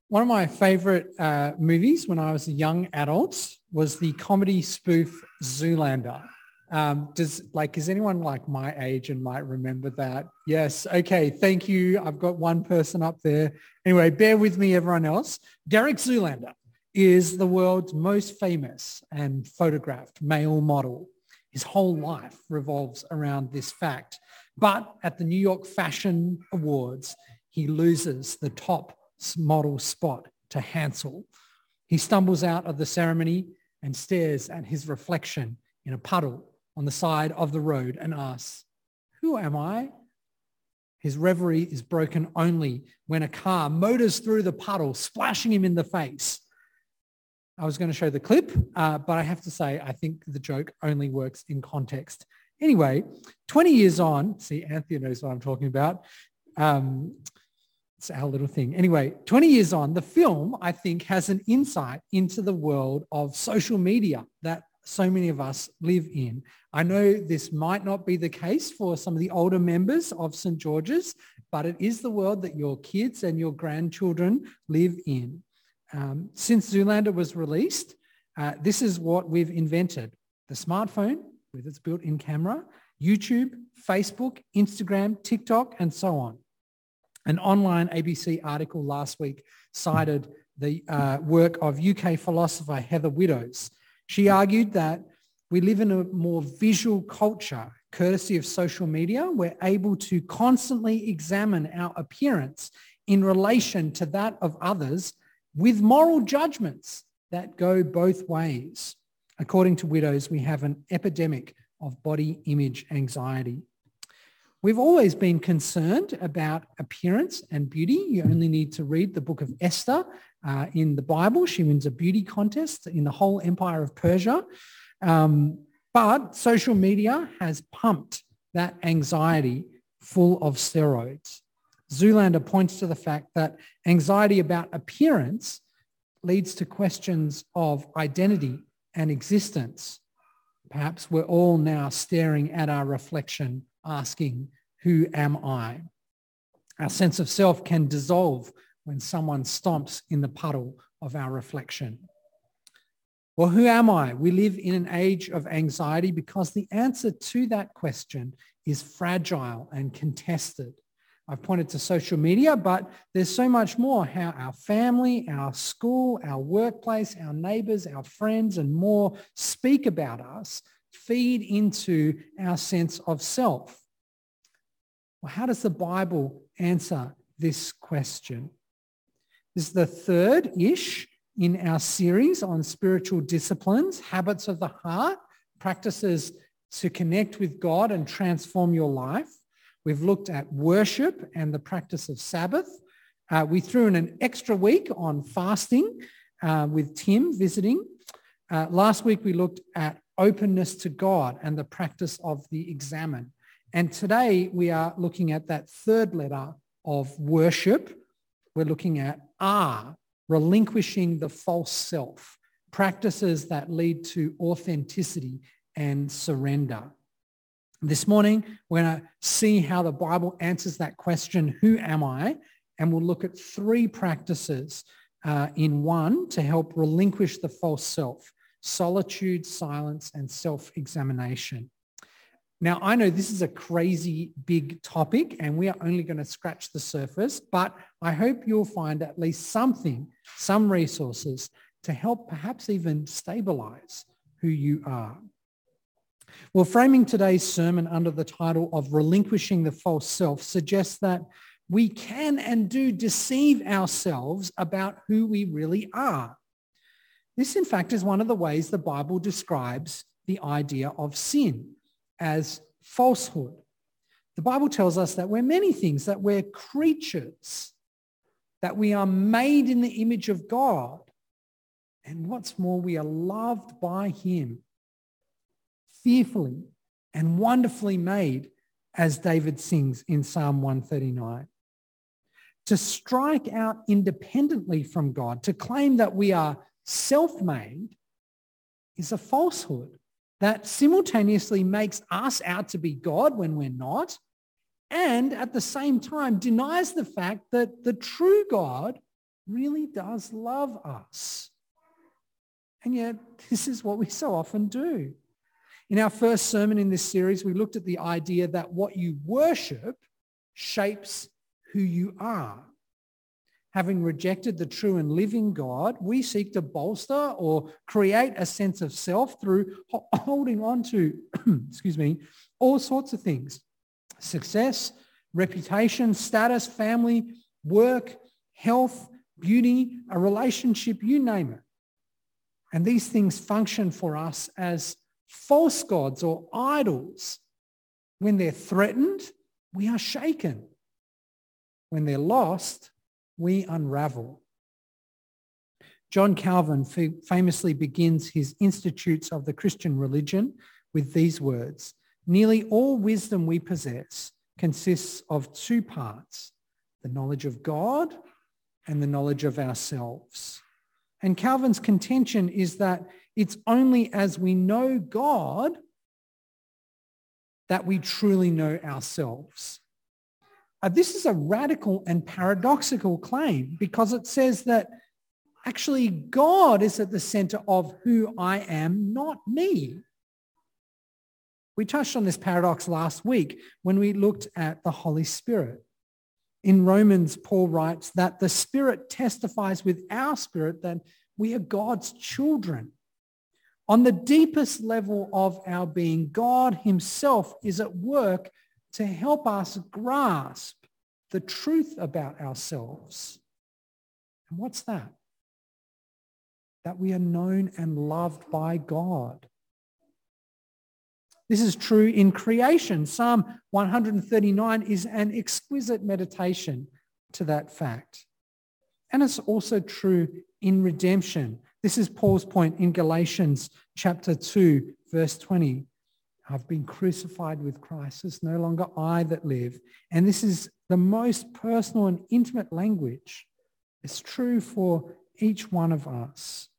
One of my favorite movies when I was a young adult was the comedy spoof Zoolander. Is anyone like my age and might remember that? Yes. Okay. Thank you. I've got one person up there. Anyway, bear with me, everyone else. Derek Zoolander is the world's most famous and photographed male model. His whole life revolves around this fact. But at the New York Fashion Awards, he loses the top model spot to Hansel. He stumbles out of the ceremony and stares at his reflection in a puddle on the side of the road and asks, "Who am I?" His reverie is broken only when a car motors through the puddle, splashing him in the face. I was going to show the clip, but I have to say, I think the joke only works in context. Anyway, 20 years on, see, Anthea knows what I'm talking about. It's our little thing. Anyway, 20 years on, the film, I think, has an insight into the world of social media that so many of us live in. I know this might not be the case for some of the older members of St. George's, but it is the world that your kids and your grandchildren live in. Since Zoolander was released, this is what we've invented. The smartphone with its built-in camera, YouTube, Facebook, Instagram, TikTok, and so on. An online ABC article last week cited the work of UK philosopher Heather Widdows. She argued that we live in a more visual culture, courtesy of social media. We're able to constantly examine our appearance in relation to that of others with moral judgments that go both ways. According to Widdows, we have an epidemic of body image anxiety. We've always been concerned about appearance and beauty. You only need to read the book of Esther in the Bible. She wins a beauty contest in the whole empire of Persia. But social media has pumped that anxiety full of steroids. Zoolander points to the fact that anxiety about appearance leads to questions of identity and existence. Perhaps we're all now staring at our reflection, asking, "Who am I?" Our sense of self can dissolve when someone stomps in the puddle of our reflection. Well, who am I? We live in an age of anxiety because the answer to that question is fragile and contested. I've pointed to social media, but there's so much more. How our family, our school, our workplace, our neighbors, our friends, and more speak about us feed into our sense of self. Well, how does the Bible answer this question? This is the third-ish in our series on spiritual disciplines, habits of the heart, practices to connect with God and transform your life. We've looked at worship and the practice of Sabbath. We threw in an extra week on fasting with Tim visiting. Last week we looked at openness to God and the practice of the examen. And today we are looking at that third letter of worship. We're looking at R, relinquishing the false self, practices that lead to authenticity and surrender. This morning, we're going to see how the Bible answers that question, who am I? And we'll look at three practices in one to help relinquish the false self: solitude, silence, and self-examination. Now, I know this is a crazy big topic and we are only going to scratch the surface, but I hope you'll find at least something, some resources to help perhaps even stabilize who you are. Well, framing today's sermon under the title of Relinquishing the False Self suggests that we can and do deceive ourselves about who we really are. This, in fact, is one of the ways the Bible describes the idea of sin as falsehood. The Bible tells us that we're many things, that we're creatures, that we are made in the image of God. And what's more, we are loved by him, fearfully and wonderfully made, as David sings in Psalm 139. To strike out independently from God, to claim that we are self-made, is a falsehood that simultaneously makes us out to be God when we're not, and at the same time denies the fact that the true God really does love us. And yet, this is what we so often do. In our first sermon in this series, we looked at the idea that what you worship shapes who you are. Having rejected the true and living God, we seek to bolster or create a sense of self through holding on to, all sorts of things. Success, reputation, status, family, work, health, beauty, a relationship, you name it. And these things function for us as false gods or idols. When they're threatened, we are shaken. When they're lost, we unravel. John Calvin famously begins his Institutes of the Christian Religion with these words: "Nearly all wisdom we possess consists of two parts, the knowledge of God and the knowledge of ourselves." And Calvin's contention is that it's only as we know God that we truly know ourselves. This is a radical and paradoxical claim because it says that actually God is at the center of who I am, not me. We touched on this paradox last week when we looked at the Holy Spirit. In Romans, Paul writes that the Spirit testifies with our spirit that we are God's children. On the deepest level of our being, God himself is at work to help us grasp the truth about ourselves. And what's that? That we are known and loved by God. This is true in creation. Psalm 139 is an exquisite meditation to that fact. And it's also true in redemption. This is Paul's point in Galatians chapter 2, verse 20. I've been crucified with Christ. It's no longer I that live. And this is the most personal and intimate language. It's true for each one of us.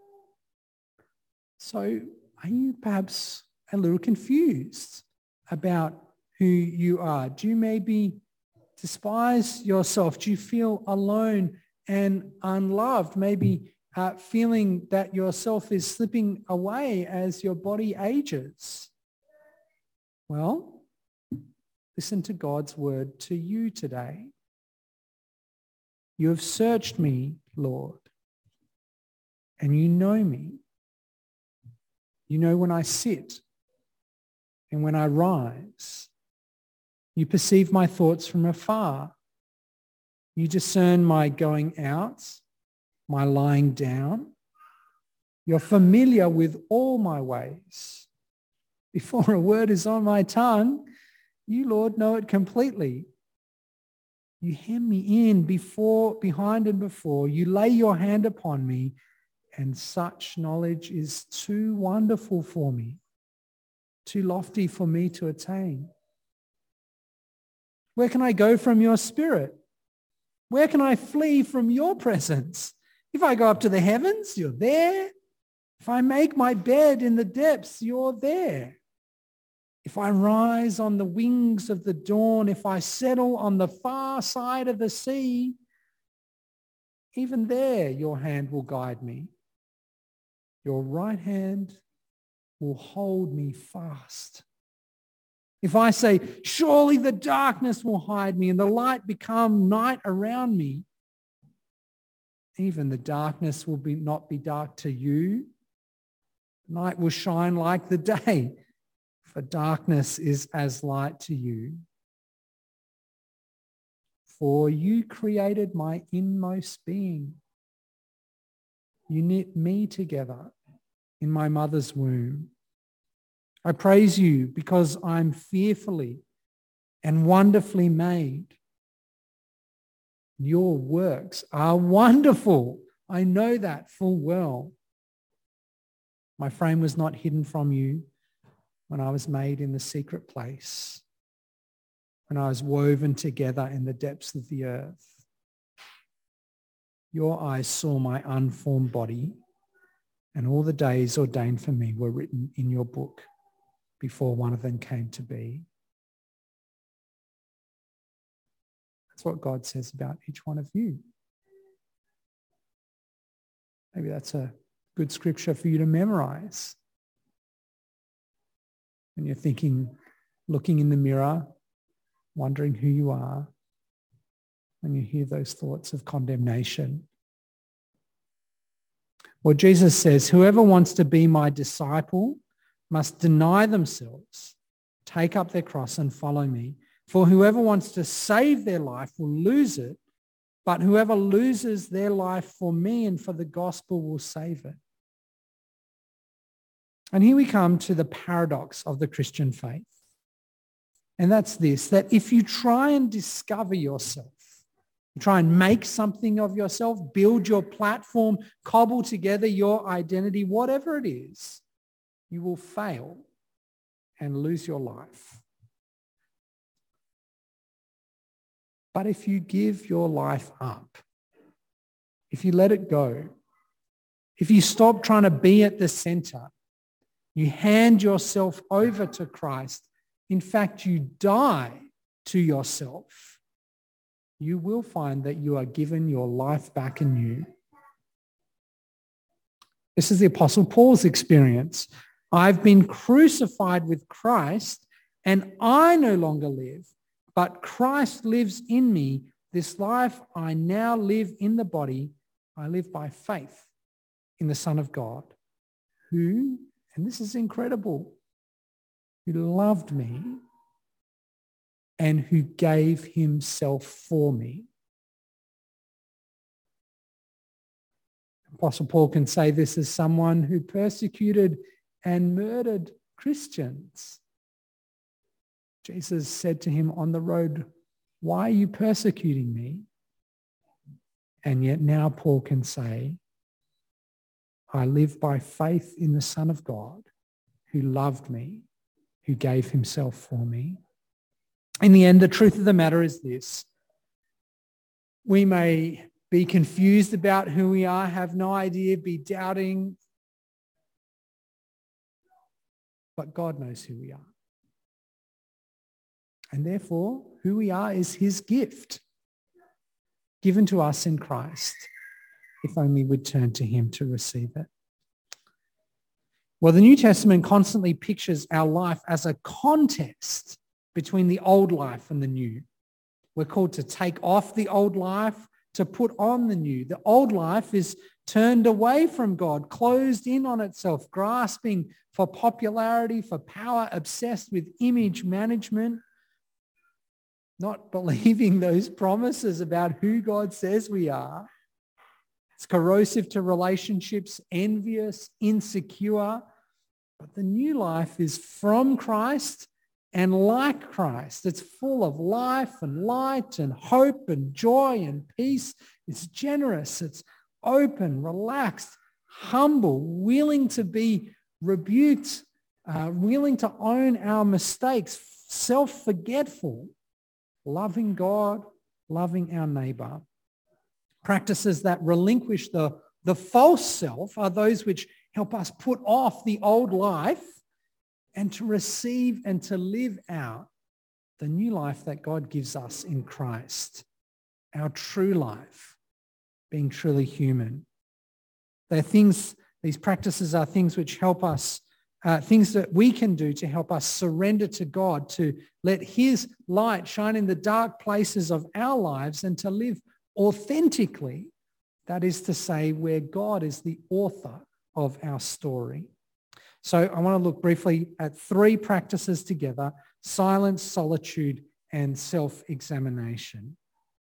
So are you perhaps a little confused about who you are? Do you maybe despise yourself? Do you feel alone and unloved? Maybe feeling that yourself is slipping away as your body ages? Well, listen to God's word to you today. You have searched me, Lord, and you know me. You know when I sit and when I rise. You perceive my thoughts from afar. You discern my going out, my lying down. You're familiar with all my ways. Before a word is on my tongue, you, Lord, know it completely. You hem me in before, behind and before. You lay your hand upon me, and such knowledge is too wonderful for me, too lofty for me to attain. Where can I go from your spirit? Where can I flee from your presence? If I go up to the heavens, you're there. If I make my bed in the depths, you're there. If I rise on the wings of the dawn, if I settle on the far side of the sea, even there your hand will guide me. Your right hand will hold me fast. If I say, surely the darkness will hide me and the light become night around me, even the darkness will not be dark to you. Night will shine like the day, for darkness is as light to you. For you created my inmost being. You knit me together in my mother's womb. I praise you because I'm fearfully and wonderfully made. Your works are wonderful. I know that full well. My frame was not hidden from you when I was made in the secret place, when I was woven together in the depths of the earth. Your eyes saw my unformed body, and all the days ordained for me were written in your book before one of them came to be. That's what God says about each one of you. Maybe that's a good scripture for you to memorize. When you're thinking, looking in the mirror, wondering who you are, when you hear those thoughts of condemnation. Well, Jesus says, whoever wants to be my disciple must deny themselves, take up their cross and follow me. For whoever wants to save their life will lose it, but whoever loses their life for me and for the gospel will save it. And here we come to the paradox of the Christian faith. And that's this, that if you try and discover yourself, you try and make something of yourself, build your platform, cobble together your identity, whatever it is, you will fail and lose your life. But if you give your life up, if you let it go, if you stop trying to be at the center, you hand yourself over to Christ, in fact, you die to yourself, you will find that you are given your life back anew. This is the Apostle Paul's experience. I've been crucified with Christ, and I no longer live, but Christ lives in me. This life I now live in the body, I live by faith in the Son of God, who, and this is incredible, who loved me and who gave himself for me. Apostle Paul can say this as someone who persecuted and murdered Christians. Jesus said to him on the road, why are you persecuting me? And yet now Paul can say, I live by faith in the Son of God who loved me, who gave himself for me. In the end, the truth of the matter is this. We may be confused about who we are, have no idea, be doubting, but God knows who we are. And therefore, who we are is his gift given to us in Christ, if only we'd turn to him to receive it. Well, the New Testament constantly pictures our life as a contest between the old life and the new. We're called to take off the old life, to put on the new. The old life is turned away from God, closed in on itself, grasping for popularity, for power, obsessed with image management, not believing those promises about who God says we are. It's corrosive to relationships, envious, insecure. But the new life is from Christ and like Christ. It's full of life and light and hope and joy and peace. It's generous. It's open, relaxed, humble, willing to be rebuked, willing to own our mistakes, self-forgetful, loving God, loving our neighbor. Practices that relinquish the false self are those which help us put off the old life and to receive and to live out the new life that God gives us in Christ, our true life, being truly human. They're things, these practices are things which help us, things that we can do to help us surrender to God, to let his light shine in the dark places of our lives and to live authentically, that is to say, where God is the author of our story. So I want to look briefly at three practices together: silence, solitude, and self-examination.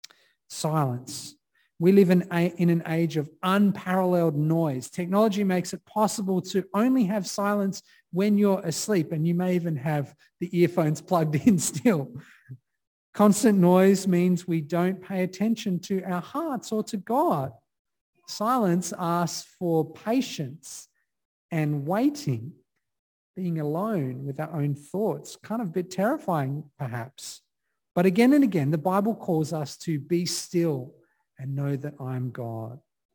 Silence. We live in an age of unparalleled noise. Technology makes it possible to only have silence when you're asleep, and you may even have the earphones plugged in still. Constant noise means we don't pay attention to our hearts or to God. Silence asks for patience and waiting, being alone with our own thoughts. Kind of a bit terrifying, perhaps. But again and again, the Bible calls us to be still and know that I'm God.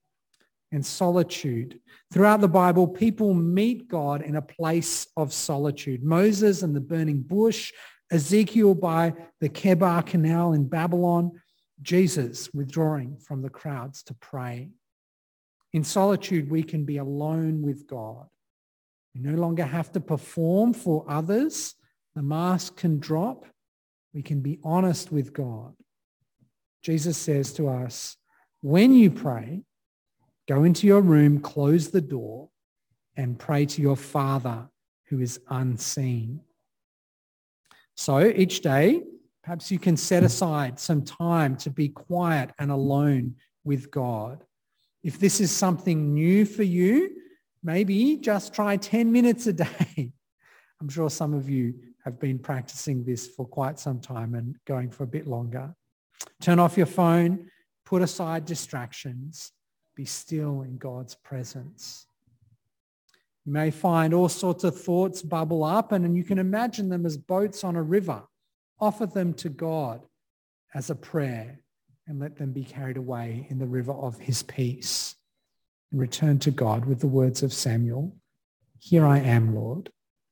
And solitude. Throughout the Bible, people meet God in a place of solitude. Moses and the burning bush, Ezekiel by the Kebar Canal in Babylon, Jesus withdrawing from the crowds to pray. In solitude, we can be alone with God. We no longer have to perform for others. The mask can drop. We can be honest with God. Jesus says to us, when you pray, go into your room, close the door, and pray to your Father who is unseen. So each day, perhaps you can set aside some time to be quiet and alone with God. If this is something new for you, maybe just try 10 minutes a day. I'm sure some of you have been practicing this for quite some time and going for a bit longer. Turn off your phone, put aside distractions, be still in God's presence. You may find all sorts of thoughts bubble up, and you can imagine them as boats on a river. Offer them to God as a prayer and let them be carried away in the river of his peace. And return to God with the words of Samuel, "Here I am, Lord."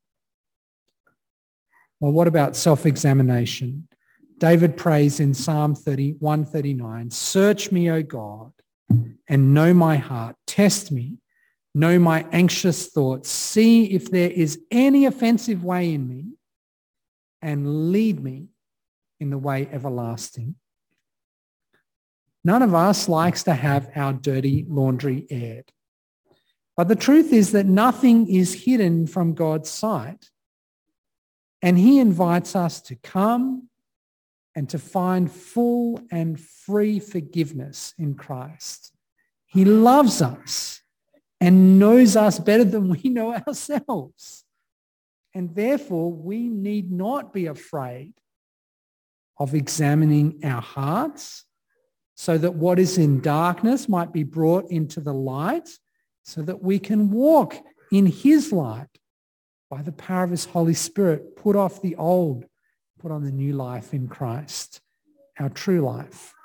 Well, what about self-examination? David prays in Psalm 139, "Search me, O God, and know my heart. Test me, know my anxious thoughts. See if there is any offensive way in me, and lead me in the way everlasting." None of us likes to have our dirty laundry aired. But the truth is that nothing is hidden from God's sight. And he invites us to come and to find full and free forgiveness in Christ. He loves us and knows us better than we know ourselves. And therefore, we need not be afraid of examining our hearts so that what is in darkness might be brought into the light, so that we can walk in his light by the power of his Holy Spirit, put off the old, put on the new life in Christ, our true life.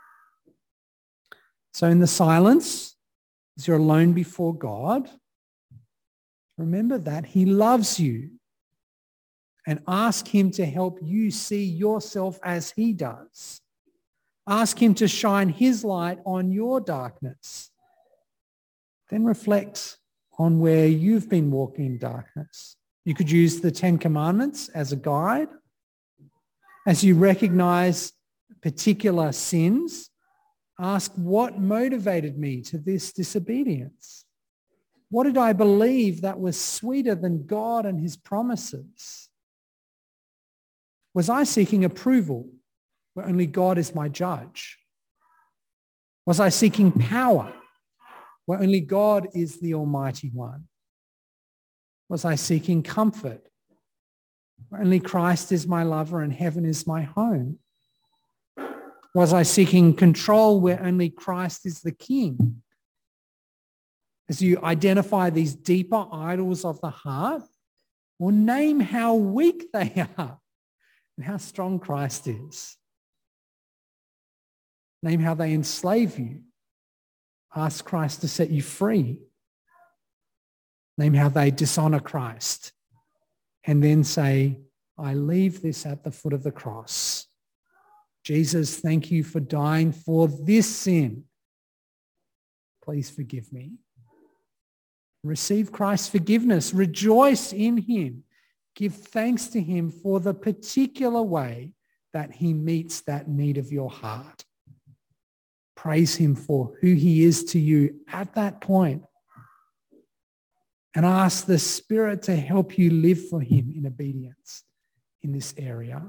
So in the silence, as you're alone before God, remember that he loves you, and ask him to help you see yourself as he does. Ask him to shine his light on your darkness. Then reflect on where you've been walking in darkness. You could use the 10 Commandments as a guide. As you recognize particular sins, ask, what motivated me to this disobedience? What did I believe that was sweeter than God and his promises? Was I seeking approval where only God is my judge? Was I seeking power where only God is the Almighty One? Was I seeking comfort where only Christ is my lover and heaven is my home? Was I seeking control where only Christ is the King? As you identify these deeper idols of the heart, well, name how weak they are and how strong Christ is. Name how they enslave you. Ask Christ to set you free. Name how they dishonor Christ. And then say, I leave this at the foot of the cross. Jesus, thank you for dying for this sin. Please forgive me. Receive Christ's forgiveness. Rejoice in him. Give thanks to him for the particular way that he meets that need of your heart. Praise him for who he is to you at that point. And ask the Spirit to help you live for him in obedience in this area.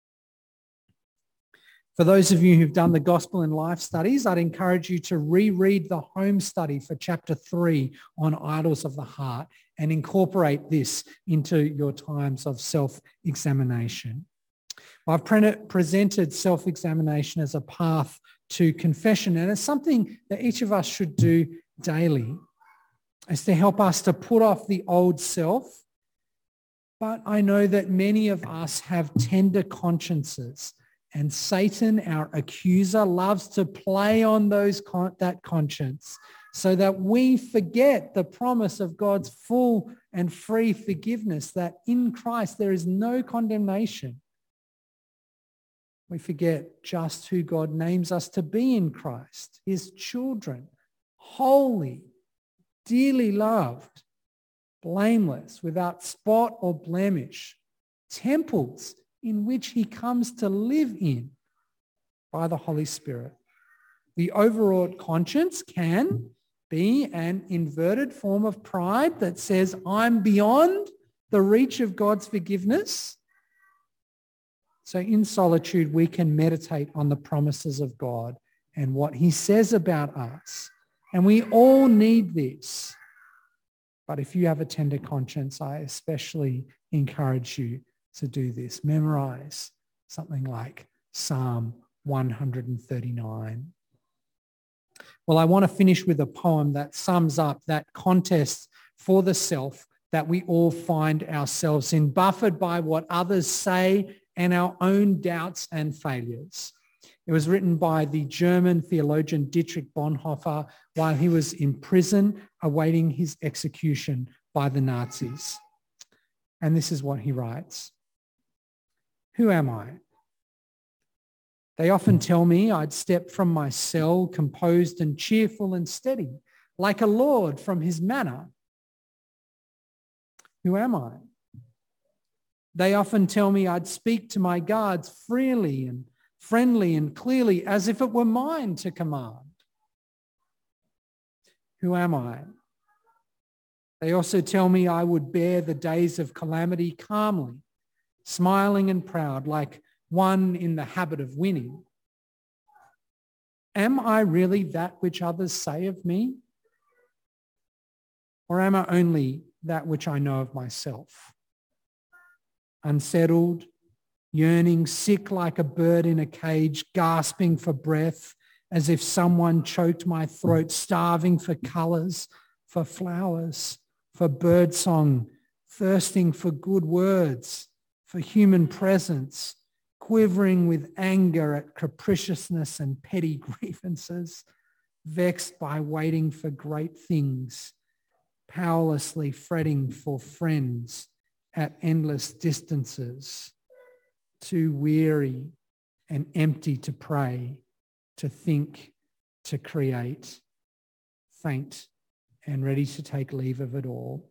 For those of you who've done the Gospel in Life studies, I'd encourage you to reread the home study for chapter 3 on idols of the heart and incorporate this into your times of self-examination. I've presented self-examination as a path to confession, and it's something that each of us should do daily. It's to help us to put off the old self. But I know that many of us have tender consciences, and Satan, our accuser, loves to play on that conscience so that we forget the promise of God's full and free forgiveness, that in Christ there is no condemnation. We forget just who God names us to be in Christ, his children, holy, dearly loved, blameless, without spot or blemish, temples in which he comes to live in by the Holy Spirit. The overwrought conscience can be an inverted form of pride that says, I'm beyond the reach of God's forgiveness. So in solitude, we can meditate on the promises of God and what he says about us. And we all need this. But if you have a tender conscience, I especially encourage you to do this. Memorize something like Psalm 139. Well, I want to finish with a poem that sums up that contest for the self that we all find ourselves in, buffeted by what others say and our own doubts and failures. It was written by the German theologian Dietrich Bonhoeffer while he was in prison awaiting his execution by the Nazis. And this is what he writes. Who am I? They often tell me I'd step from my cell composed and cheerful and steady, like a lord from his manor. Who am I? They often tell me I'd speak to my guards freely and friendly and clearly, as if it were mine to command. Who am I? They also tell me I would bear the days of calamity calmly, smiling and proud, like one in the habit of winning. Am I really that which others say of me? Or am I only that which I know of myself? Unsettled, yearning, sick like a bird in a cage, gasping for breath as if someone choked my throat, starving for colours, for flowers, for birdsong, thirsting for good words, for human presence, quivering with anger at capriciousness and petty grievances, vexed by waiting for great things, powerlessly fretting for friends at endless distances, too weary and empty to pray, to think, to create, faint and ready to take leave of it all.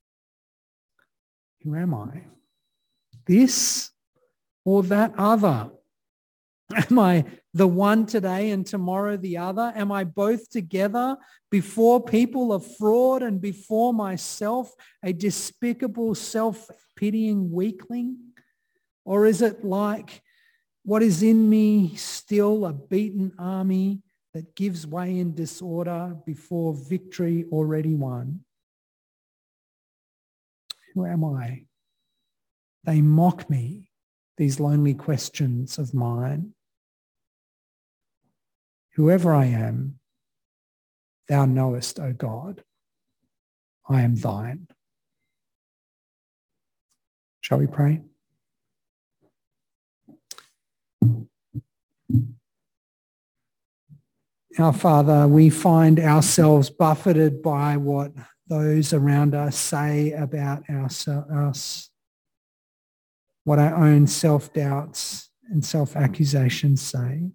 Who am I? This or that other? Am I the one today and tomorrow the other? Am I both together before people of fraud and before myself, a despicable, self-pitying weakling? Or is it like what is in me still a beaten army that gives way in disorder before victory already won? Who am I? They mock me, these lonely questions of mine. Whoever I am, thou knowest, O God, I am thine. Shall we pray? Our Father, we find ourselves buffeted by what those around us say about us, what our own self-doubts and self-accusations say.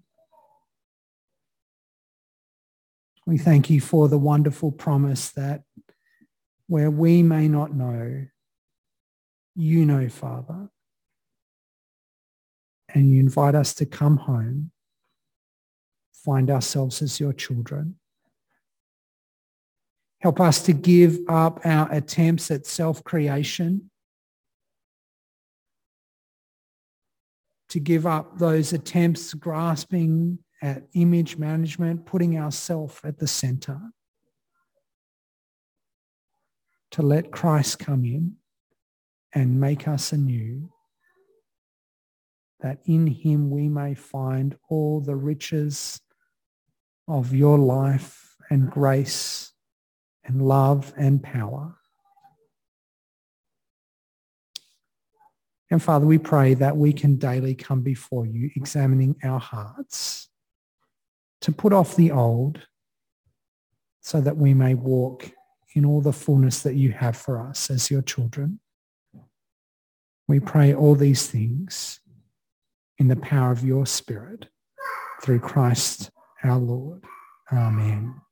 We thank you for the wonderful promise that where we may not know, you know, Father, and you invite us to come home, find ourselves as your children. Help us to give up our attempts at self-creation, to give up those attempts grasping at image management, putting ourselves at the center, to let Christ come in and make us anew, that in him we may find all the riches of your life and grace and love and power. And Father, we pray that we can daily come before you, examining our hearts, to put off the old so that we may walk in all the fullness that you have for us as your children. We pray all these things in the power of your Spirit through Christ our Lord. Amen.